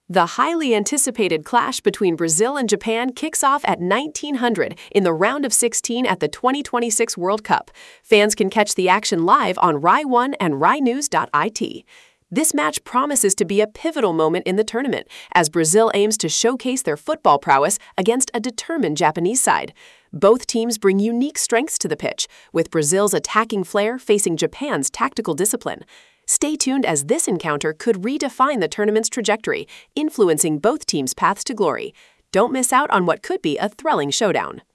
The highly anticipated clash between Brazil and Japan kicks off at 1900 in the round of 16 at the 2026 World Cup. Fans can catch the action live on Rai One and RaiNews.it. This match promises to be a pivotal moment in the tournament, as Brazil aims to showcase their football prowess against a determined Japanese side. Both teams bring unique strengths to the pitch, with Brazil's attacking flair facing Japan's tactical discipline. Stay tuned, as this encounter could redefine the tournament's trajectory, influencing both teams' paths to glory. Don't miss out on what could be a thrilling showdown.